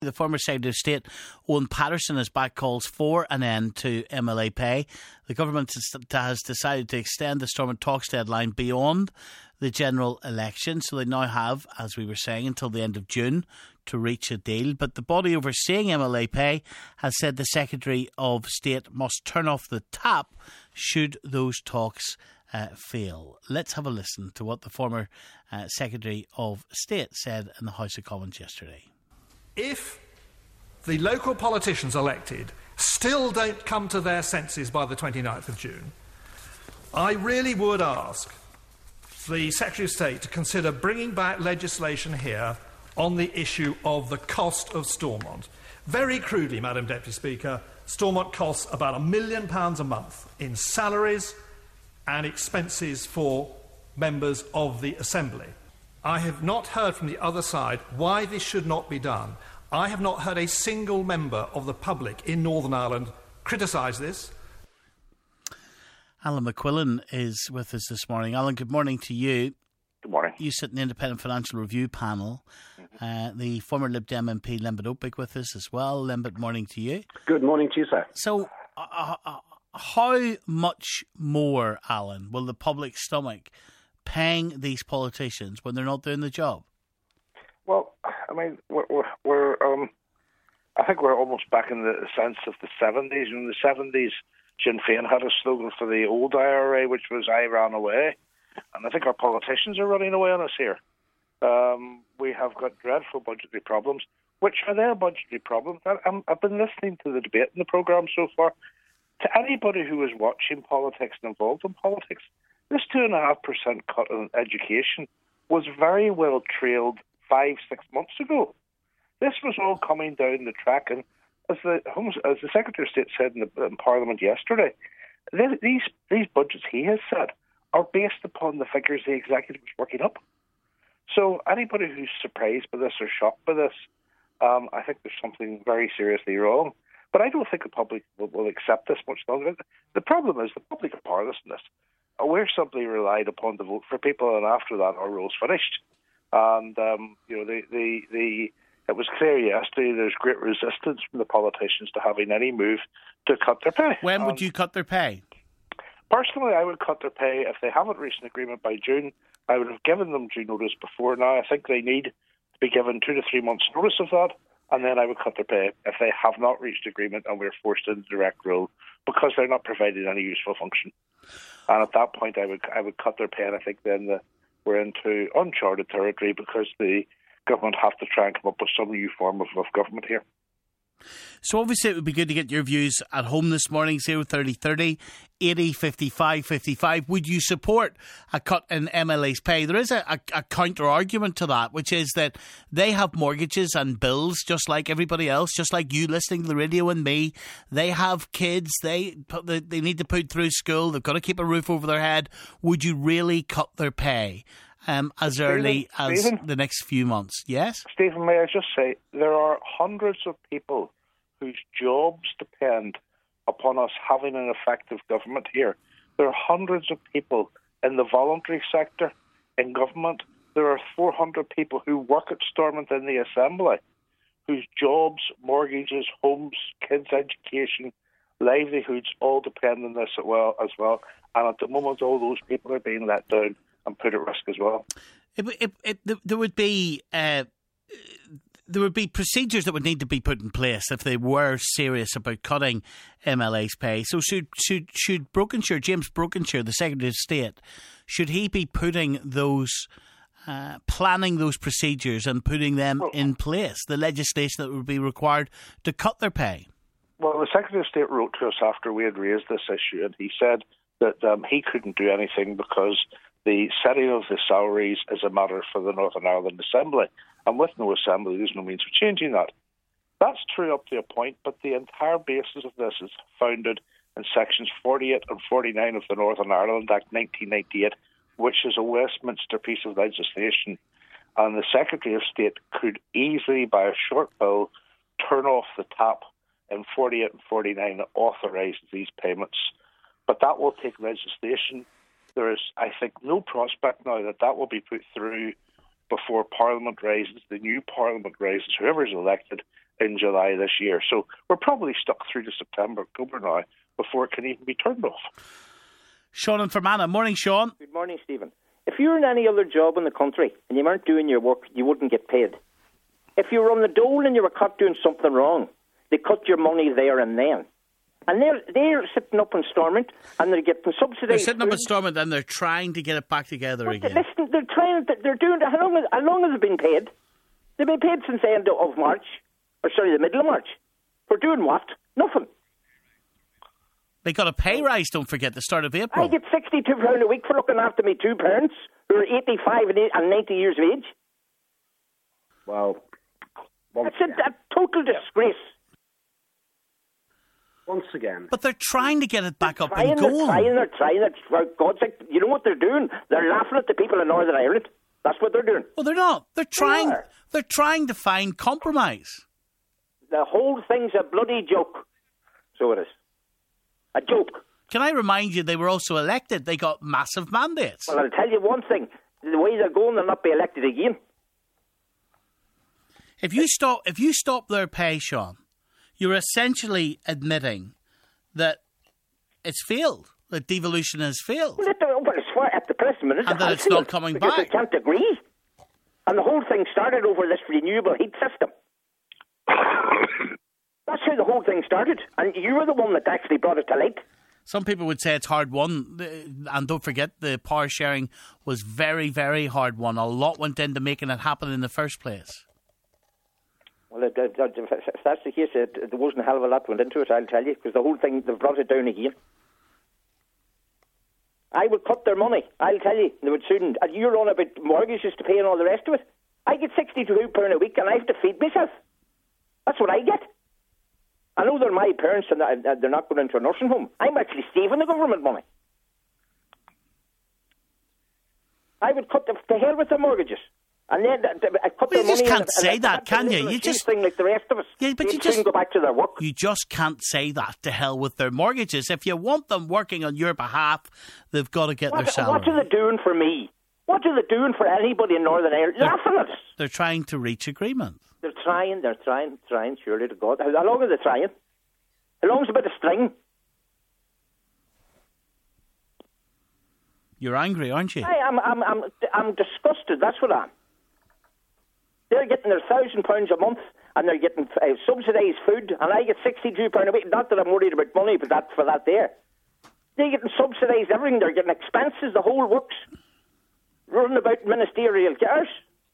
The former Secretary of State, Owen Paterson, has backed calls for an end to MLA pay. The government has decided to extend the Stormont talks deadline beyond the general election. So they now have, as we were saying, until the end of June to reach a deal. But the body overseeing MLA pay has said the Secretary of State must turn off the tap should those talks fail. Let's have a listen to what the former Secretary of State said in the House of Commons yesterday. If the local politicians elected still don't come to their senses by the 29th of June, I really would ask the Secretary of State to consider bringing back legislation here on the issue of the cost of Stormont. Very crudely, Madam Deputy Speaker, Stormont costs about £1 million a month in salaries and expenses for members of the Assembly. I have not heard from the other side why this should not be done. I have not heard a single member of the public in Northern Ireland criticise this. Alan McQuillan is with us this morning. Alan, good morning to you. Good morning. You sit in the Independent Financial Review panel. The former Lib Dem MP, Lembit Opik, with us as well. Lembit, morning to you. Good morning to you, sir. So, how much more, Alan, will the public stomach paying these politicians when they're not doing the job? Well, I mean, I think we're almost back in the sense of the 70s. In the 70s, Sinn Féin had a slogan for the old IRA, which was "I ran away," and I think our politicians are running away on us here. We have got dreadful budgetary problems. Which are their budgetary problems? I've been listening to the debate in the programme so far. To anybody who is watching politics and involved in politics, this 2.5% cut in education was very well trailed 5-6 months ago. This was all coming down the track, and as the Secretary of State said in Parliament yesterday, these budgets he has set are based upon the figures the executive is working up. So anybody who's surprised by this or shocked by this, I think there's something very seriously wrong. But I don't think the public will accept this much longer. The problem is the public are powerless in this. We're simply relied upon to vote for people, and after that, our role's finished. And it was clear yesterday there's great resistance from the politicians to having any move to cut their pay. When would you cut their pay? Personally, I would cut their pay if they haven't reached an agreement by June. I would have given them due notice before now. I think they need to be given 2 to 3 months' notice of that, and then I would cut their pay if they have not reached agreement and we're forced into direct rule because they're not providing any useful function. And at that point, I would cut their pay, and I think then we're into uncharted territory because the government have to try and come up with some new form of government here. So obviously it would be good to get your views at home this morning, 03030 80 55 55. Would you support a cut in MLA's pay? There is a counter-argument to that, which is that they have mortgages and bills just like everybody else, just like you listening to the radio and me. They have kids, they need to put through school, they've got to keep a roof over their head. Would you really cut their pay as early as the next few months? Yes? Stephen, may I just say, there are hundreds of people whose jobs depend upon us having an effective government here. There are hundreds of people in the voluntary sector, in government. There are 400 people who work at Stormont in the Assembly, whose jobs, mortgages, homes, kids' education, livelihoods all depend on this as well. And at the moment, all those people are being let down and put at risk as well. There would be procedures that would need to be put in place if they were serious about cutting MLA's pay. So should Brokenshire, James Brokenshire, the Secretary of State, should he be putting those, planning those procedures and putting them in place, the legislation that would be required to cut their pay? Well, the Secretary of State wrote to us after we had raised this issue, and he said that he couldn't do anything because the setting of the salaries is a matter for the Northern Ireland Assembly. And with no Assembly, there's no means of changing that. That's true up to a point, but the entire basis of this is founded in sections 48 and 49 of the Northern Ireland Act 1998, which is a Westminster piece of legislation. And the Secretary of State could easily, by a short bill, turn off the tap in 48 and 49 that authorises these payments. But that will take legislation. There is, I think, no prospect now that will be put through before Parliament rises, the new Parliament rises, whoever is elected in July this year. So we're probably stuck through to September, October now before it can even be turned off. Sean in Fermanagh. Morning, Sean. Good morning, Stephen. If you were in any other job in the country and you weren't doing your work, you wouldn't get paid. If you were on the dole and you were caught doing something wrong, they cut your money there and then. And they're sitting up in Stormont and they're getting subsidised. They're sitting up in Stormont and they're trying to get it back together again. Listen, they're doing it. How long have they been paid? They've been paid since the end of March, the middle of March. For doing what? Nothing. They got a pay rise, don't forget, the start of April. I get £62 a week for looking after me two parents who are 85 and 90 years of age. Well, it's a total disgrace. Once again. But they're trying to get it back up and going. They're trying. For God's sake, you know what they're doing? They're laughing at the people in Northern Ireland. That's what they're doing. Well, they're not. They're trying. They're trying to find compromise. The whole thing's a bloody joke. So it is. A joke. Can I remind you, they were also elected. They got massive mandates. Well, I'll tell you one thing. The way they're going, they'll not be elected again. If you stop their pay, Sean, you're essentially admitting that it's failed, that devolution has failed. Well, at the present minute, and that it's not coming back. They can't agree. And the whole thing started over this renewable heat system. That's how the whole thing started. And you were the one that actually brought it to light. Some people would say it's hard won. And don't forget, the power sharing was very, very hard won. A lot went into making it happen in the first place. Well, if that's the case, there wasn't a hell of a lot went into it, I'll tell you, because the whole thing, they've brought it down again. I would cut their money, I'll tell you. They would soon. And you're on about mortgages to pay and all the rest of it. I get £62 a week and I have to feed myself. That's what I get. I know they're my parents and they're not going into a nursing home. I'm actually saving the government money. I would cut to hell with the mortgages. And then I cut their money. You just can't say that, can you? You just thing like the rest of us. Yeah, but you just go back to their work. You just can't say that. To hell with their mortgages. If you want them working on your behalf, they've got to get their salary. What are they doing for me? What are they doing for anybody in Northern Ireland? Laughing at us. They're trying to reach agreement. They're trying, surely to God. How long are they trying? How long's a bit of string? You're angry, aren't you? I'm disgusted, that's what I am. They're getting their £1,000 a month and they're getting subsidised food, and I get £62 a week. Not that I'm worried about money, but for that there. They're getting subsidised everything. They're getting expenses, the whole works. Running about ministerial cars.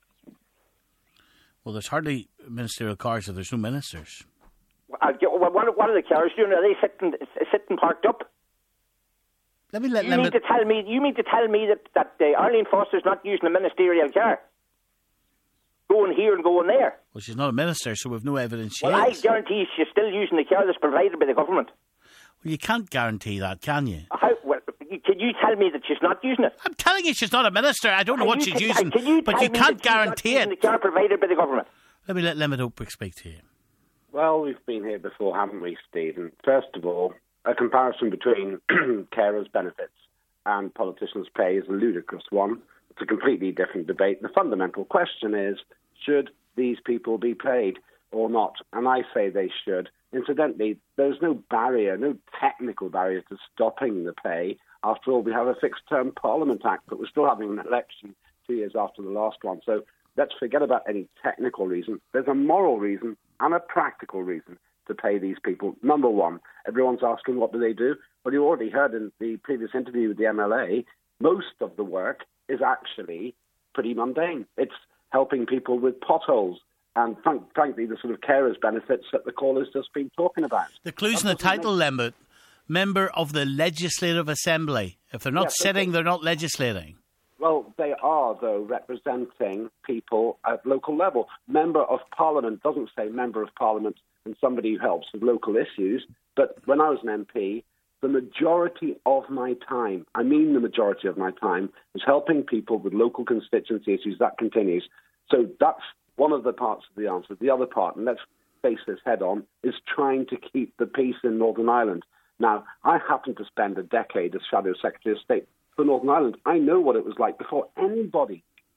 Well, there's hardly ministerial cars if there's no ministers. What are the cars doing? Are they sitting parked up? You mean to tell me that Arlene Foster's not using a ministerial car? Going here and going there. Well, she's not a minister, so we've no evidence she is. I guarantee she's still using the car that's provided by the government. Well, you can't guarantee that, can you? Can you tell me that she's not using it? I'm telling you she's not a minister. I don't know what she's using, but you can't guarantee it. The car provided by the government. Let me let Limit Oakwick speak to you. Well, we've been here before, haven't we, Stephen? First of all, a comparison between carers' benefits and politicians' pay is a ludicrous one. It's a completely different debate. The fundamental question is, should these people be paid or not? And I say they should. Incidentally, there's no barrier, no technical barrier to stopping the pay. After all, we have a fixed-term Parliament Act, but we're still having an election 2 years after the last one. So let's forget about any technical reason. There's a moral reason and a practical reason to pay these people. Number one, everyone's asking what do they do? Well, you already heard in the previous interview with the MLA, most of the work is actually pretty mundane. It's helping people with potholes and, frankly, the sort of carers' benefits that the caller's just been talking about. The clue's in the title, Lembert. Member of the Legislative Assembly. If they're not sitting, they're not legislating. Well, they are, though, representing people at local level. Member of Parliament doesn't say Member of Parliament and somebody who helps with local issues. But when I was an MP, the majority of my time, I mean the majority of my time, is helping people with local constituency issues. That continues. So that's one of the parts of the answer. The other part, and let's face this head on, is trying to keep the peace in Northern Ireland. Now, I happened to spend a decade as Shadow Secretary of State for Northern Ireland. I know what it was like before anybody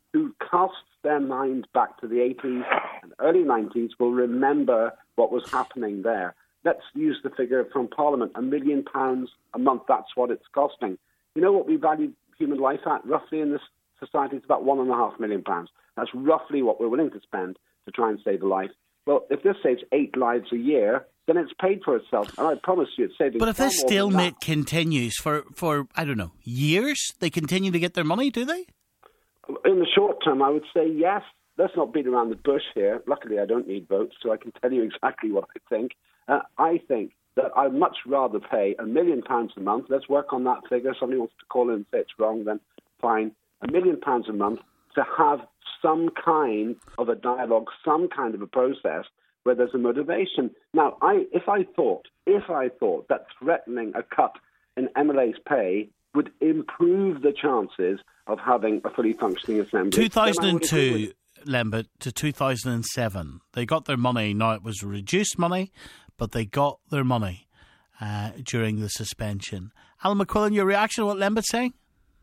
who casts their mind back to the 80s and early 90s will remember what was happening there. Let's use the figure from Parliament, £1 million a month, that's what it's costing. You know what we value human life at roughly in this society? It's about £1.5 million. That's roughly what we're willing to spend to try and save a life. Well, if this saves 8 lives a year, then it's paid for itself. And I promise you it's saving. But if this stalemate continues for, I don't know, years, they continue to get their money, do they? In the short term, I would say yes. Let's not beat around the bush here. Luckily, I don't need votes, so I can tell you exactly what I think. I think that I'd much rather pay £1 million a month. Let's work on that figure. Somebody wants to call in and say it's wrong, then fine. £1 million a month to have some kind of a dialogue, some kind of a process where there's a motivation. Now, if I thought that threatening a cut in MLA's pay would improve the chances of having a fully functioning assembly. 2002, Lembit, to 2007, they got their money. Now, it was reduced money, but they got their money during the suspension. Alan McQuillan, your reaction to what Lembit's saying?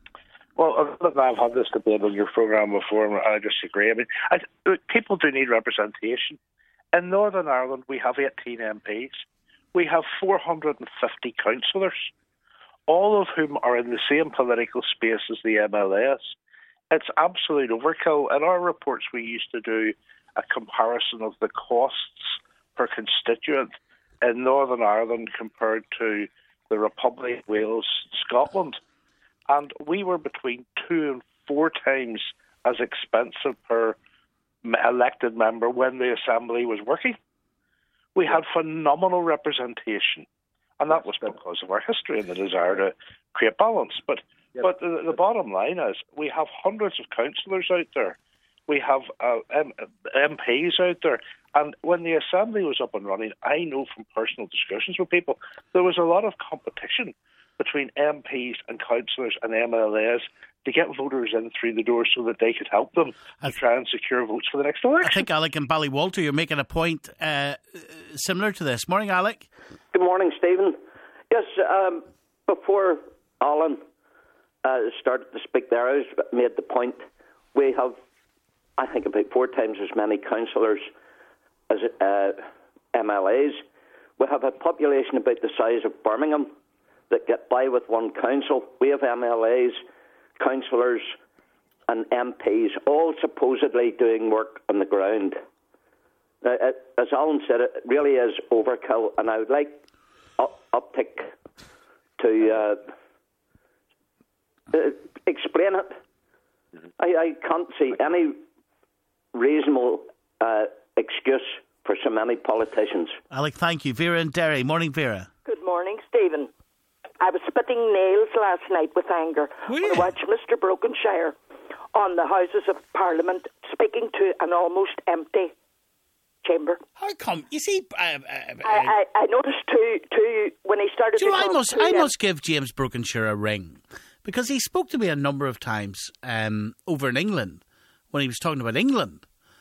Well, look, I've had this debate on your programme before, and I disagree. I mean, people do need representation. In Northern Ireland, we have 18 MPs. We have 450 councillors, all of whom are in the same political space as the MLAs. It's absolute overkill. In our reports, we used to do a comparison of the costs per constituent in Northern Ireland compared to the Republic of Wales, Scotland. And we were between 2 and 4 times as expensive per elected member when the Assembly was working. We had phenomenal representation, and that was because of our history and the desire to create balance. But the bottom line is we have hundreds of councillors out there. We have MPs out there. And when the Assembly was up and running, I know from personal discussions with people, there was a lot of competition between MPs and councillors and MLAs to get voters in through the door so that they could help them to try and secure votes for the next election. I think, Alec, in Ballywalter, you're making a point similar to this. Morning, Alec. Good morning, Stephen. Yes, before Alan started to speak there, I made the point we have, I think, about 4 times as many councillors as MLAs. We have a population about the size of Birmingham that get by with one council. We have MLAs, councillors and MPs all supposedly doing work on the ground. As Alan said, it really is overkill, and I would like Uptick to explain it. I can't see any reasonable excuse for so many politicians. Alec, thank you. Vera and Derry. Morning, Vera. Good morning, Stephen. I was spitting nails last night with anger when I watched Mr. Brokenshire on the Houses of Parliament speaking to an almost empty chamber. How come? You see, I noticed too when he started. I must give James Brokenshire a ring, because he spoke to me a number of times over in England when he was talking about England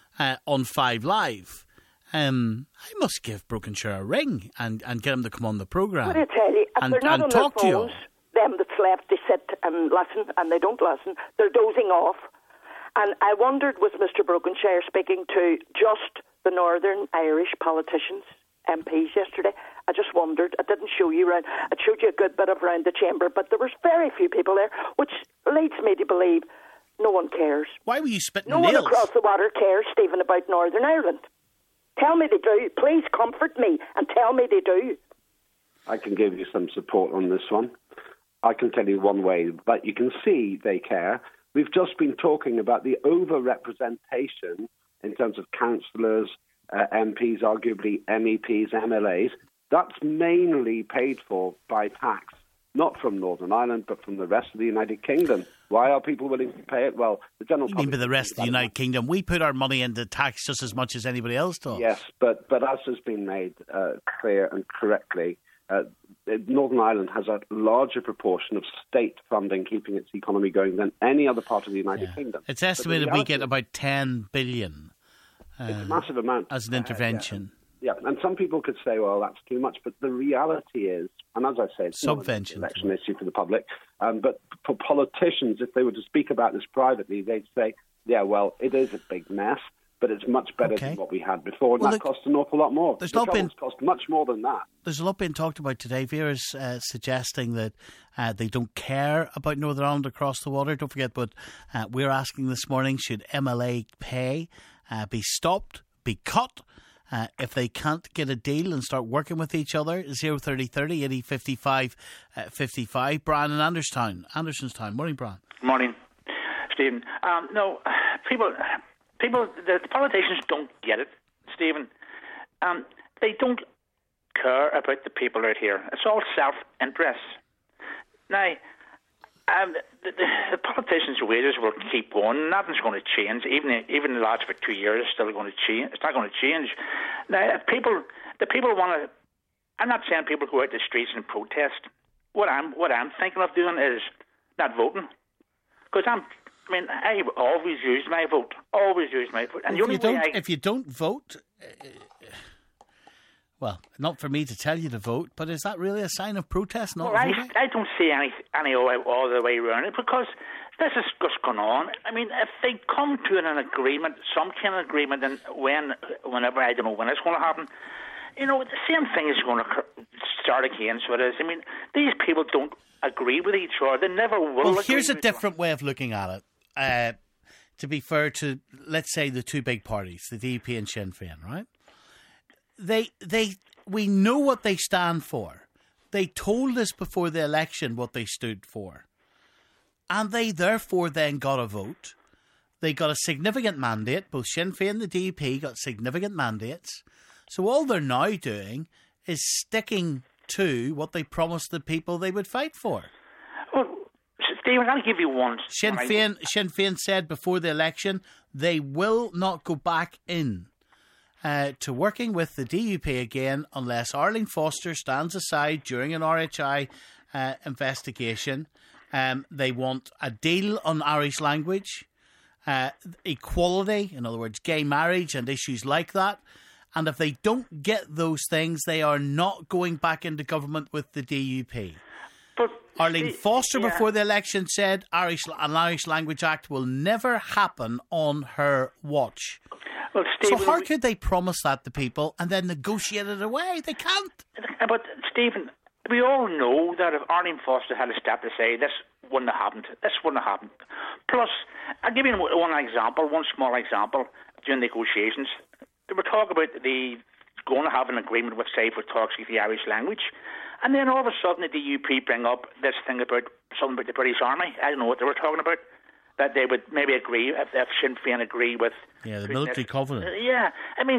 on 5 Live. I must give Brokenshire a ring and get him to come on the programme. What I tell you, if they're not on their phones, them that's left, they sit and listen, and they don't listen. They're dozing off. And I wondered, was Mr. Brokenshire speaking to just the Northern Irish politicians, MPs, yesterday? I just wondered. I didn't show you around. It showed you a good bit of around the chamber, but there was very few people there, which leads me to believe no one cares. Why were you spitting nails? No one across the water cares, Stephen, about Northern Ireland. Tell me they do. Please comfort me and tell me they do. I can give you some support on this one. I can tell you one way that you can see they care. We've just been talking about the over-representation in terms of councillors, MPs, arguably MEPs, MLAs. That's mainly paid for by tax, not from Northern Ireland, but from the rest of the United Kingdom. Why are people willing to pay it? Well, the general public... You mean by the rest of the United Kingdom? We put our money into tax just as much as anybody else does. Yes, but as has been made clear and correctly, Northern Ireland has a larger proportion of state funding keeping its economy going than any other part of the United Kingdom. It's estimated we get about 10 billion it's a massive amount as an intervention. Yeah, and some people could say, well, that's too much. But the reality is, and as I say, it's not an election issue for the public, but for politicians, if they were to speak about this privately, they'd say, Yeah, well, it is a big mess, but it's much better than what we had before, and that costs an awful lot more. The troubles cost much more than that. There's a lot being talked about today. Vera's suggesting that they don't care about Northern Ireland across the water. Don't forget what we're asking this morning. Should MLA pay be stopped, be cut? If they can't get a deal and start working with each other, 03030 80 55 55. Brian in Andersonstown. Morning, Brian. Morning, Stephen. No, people, the politicians don't get it, Stephen. They don't care about the people out here. It's all self-interest. Now, the politicians' wages will keep going. Nothing's going to change. Even the last for 2 years, it's still going to change. It's not going to change. Now, if the people want to. I'm not saying people go out the streets and protest. What I'm thinking of doing is not voting, because I always use my vote. Always use my vote. And if you don't vote. Well, not for me to tell you to vote, but is that really a sign of protest? I don't see any all the way around it, because this is just going on. I mean, if they come to an agreement, some kind of agreement, and whenever, I don't know when it's going to happen, the same thing is going to start again. So it is. I mean, these people don't agree with each other. They never will. Well, here's a different way of looking at it. To be fair to, let's say, the two big parties, the DUP and Sinn Féin, right? We know what they stand for. They told us before the election what they stood for. And they therefore then got a vote. They got a significant mandate. Both Sinn Féin and the DUP got significant mandates. So all they're now doing is sticking to what they promised the people they would fight for. Well, Stephen, I'll give you one. Sinn Féin said before the election they will not go back in to working with the DUP again unless Arlene Foster stands aside during an RHI investigation. They want a deal on Irish language, equality, in other words, gay marriage and issues like that. And if they don't get those things, they are not going back into government with the DUP. But Arlene Foster, before the election, said an Irish Language Act will never happen on her watch. Well, Stephen, so how could they promise that to people and then negotiate it away? They can't. But, Stephen, we all know that if Arlene Foster had a step to say, this wouldn't have happened. This wouldn't have happened. Plus, I'll give you one small example during negotiations. They were talking about going to have an agreement with, say, for talks with the Irish language. And then all of a sudden the DUP bring up this thing about something about the British Army. I don't know what they were talking about. That they would maybe agree, if Sinn Féin agree with... Yeah, the military covenant. Yeah, I mean,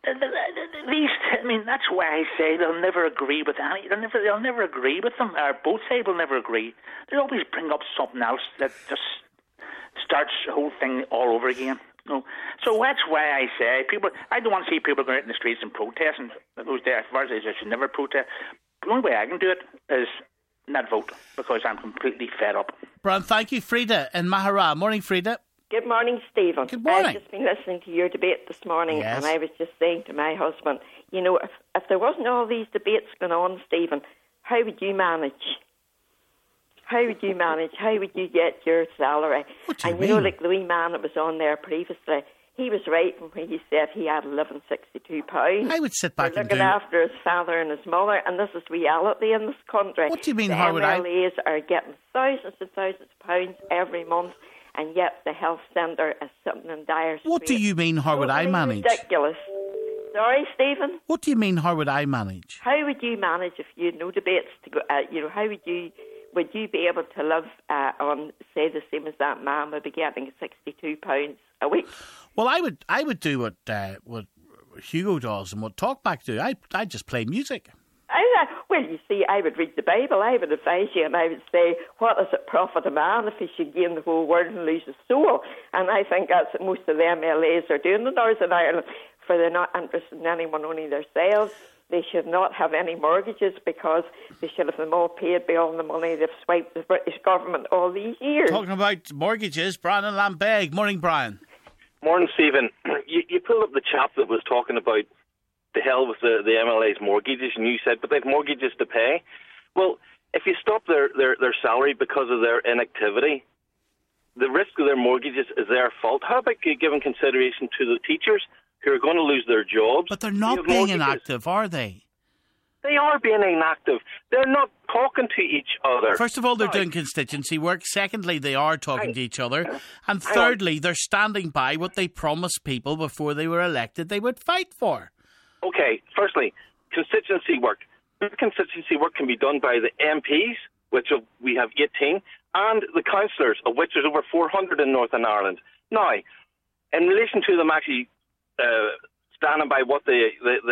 that's why I say they'll never agree with any... They'll never agree with them, or both sides will never agree. They'll always bring up something else that just starts the whole thing all over again. No. So that's why I say I don't want to see people going out in the streets and protesting. Those days, as far as I should never protest. The only way I can do it is not vote, because I'm completely fed up. Brian, thank you. Frida in Mahara. Morning, Frida. Good morning, Stephen. Good morning. I've just been listening to your debate this morning, yes. And I was just saying to my husband, if there wasn't all these debates going on, Stephen, how would you manage? How would you manage? How would you get your salary? What do you mean? Like the wee man that was on there previously, he was right when he said he had £11.62. I would sit back and looking after his father and his mother, and this is reality in this country. What do you mean, the Howard? MLAs are getting thousands and thousands of pounds every month, and yet the health centre is sitting in dire straits. What do you mean, how would I manage? Ridiculous. Sorry, Stephen? What do you mean, how would I manage? How would you manage if you had no debates to go? How would you be able to live on, say, the same as that man would be getting £62 a week? Well, I would do what Hugo does and what Talkback do. I just play music. Well, you see, I would read the Bible. I would advise you, and I would say, what does it profit a man if he should gain the whole world and lose his soul? And I think that's what most of the MLAs are doing in Northern Ireland, for they're not interested in anyone, only themselves. They should not have any mortgages, because they should have them all paid by all the money they've swiped the British government all these years. Talking about mortgages, Brian and Lambeg. Morning, Brian. Morning, Stephen. You pulled up the chap that was talking about the hell with the MLA's mortgages, and you said, but they've mortgages to pay. Well, if you stop their salary because of their inactivity, the risk of their mortgages is their fault. How about giving consideration to the teachers who are going to lose their jobs? But they're not being inactive, are they? They are being inactive. They're not talking to each other. First of all, they're doing constituency work. Secondly, they are talking to each other. And thirdly, they're standing by what they promised people before they were elected they would fight for. Okay, firstly, constituency work. Constituency work can be done by the MPs, which we have 18, and the councillors, of which there's over 400 in Northern Ireland. Now, in relation to them actually standing by what they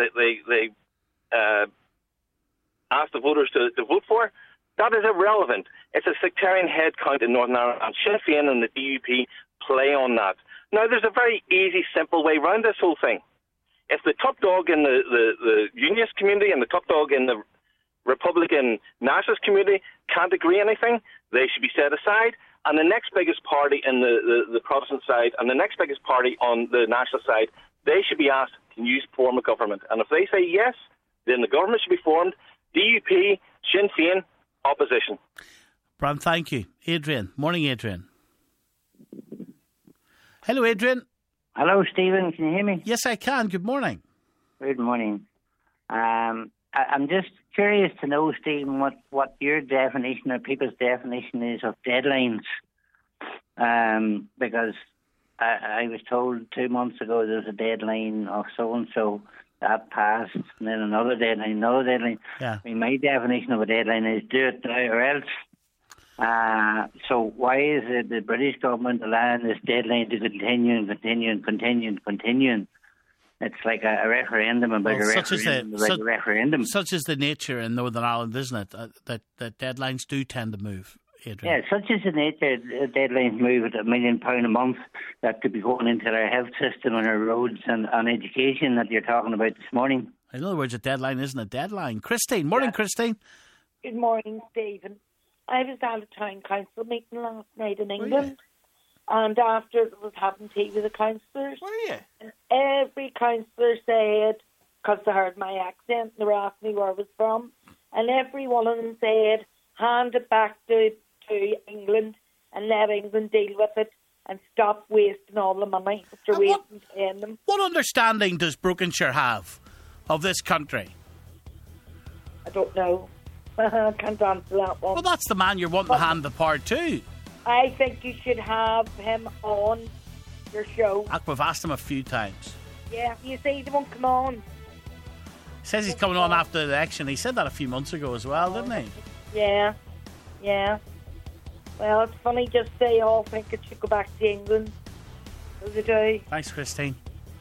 asked the voters to vote for, that is irrelevant. It's a sectarian head count in Northern Ireland, and Sinn Féin and the DUP play on that. Now, there's a very easy, simple way around this whole thing. If the top dog in the unionist community and the top dog in the Republican nationalist community can't agree anything, they should be set aside, and the next biggest party in the Protestant side and the next biggest party on the national side, they should be asked, can you form a government? And if they say yes, then the government should be formed. DUP, Sinn Féin, opposition. Bram, thank you. Adrian. Morning, Adrian. Hello, Adrian. Hello, Stephen. Can you hear me? Yes, I can. Good morning. Good morning. I'm just curious to know, Stephen, what your definition or people's definition is of deadlines. Because I was told 2 months ago there was a deadline of so-and-so. That passed, and then another deadline. Yeah. I mean, my definition of a deadline is do it now or else. So why is it the British government allowing this deadline to continue and continue and continue and continue? It's like a referendum about a referendum. Such is the nature in Northern Ireland, isn't it? That deadlines do tend to move, Adrian. Yeah, such is the nature. Deadlines move at £1 million a month that could be going into our health system and our roads and on education that you're talking about this morning. In other words, a deadline isn't a deadline. Christine. Morning, Christine. Good morning, Stephen. I was at a town council meeting last night in England, and after it was having tea with the councillors. Were you? And every councillor said, because they heard my accent, they were asking me where I was from, and every one of them said, hand it back to England and let England deal with it and stop wasting all the money that you're wasting paying them. What understanding does Brokenshire have of this country? I don't know. I can't answer that one. Well, that's the man you're wanting to hand the power to. I think you should have him on your show. We've asked him a few times. Yeah, you see, they won't come on. He says he's coming on after the election. He said that a few months ago as well, didn't he? Yeah. Well, it's funny just they all think it should go back to England. So they do. Thanks, Christine.